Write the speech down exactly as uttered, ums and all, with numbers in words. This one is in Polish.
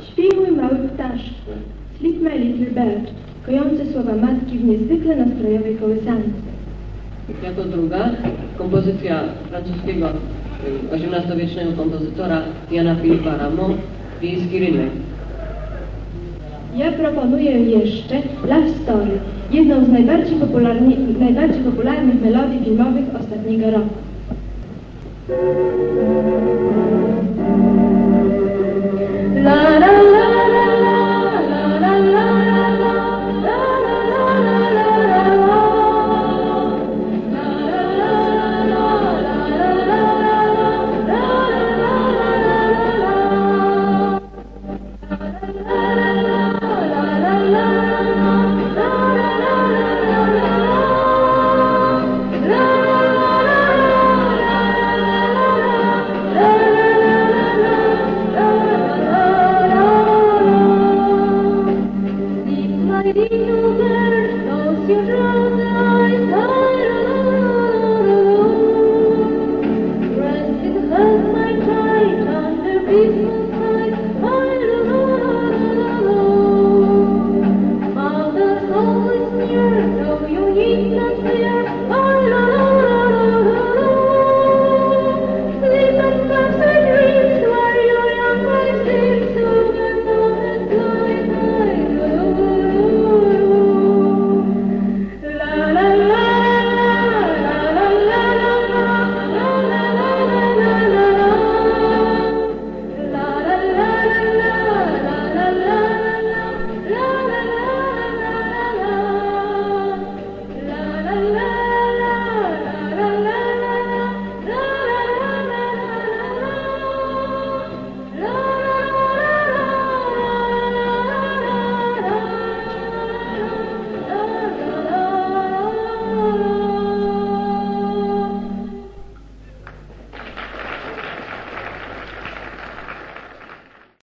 Śpij mój mały ptaszku, sleep my little bird, kojące słowa matki w niezwykle nastrojowej kołysance. Jako druga kompozycja francuskiego osiemnastowiecznego kompozytora Jana Filipa Rameau, Wiejski rynek. Ja proponuję jeszcze Love Story, jedną z najbardziej, najbardziej popularnych melodii filmowych ostatniego roku.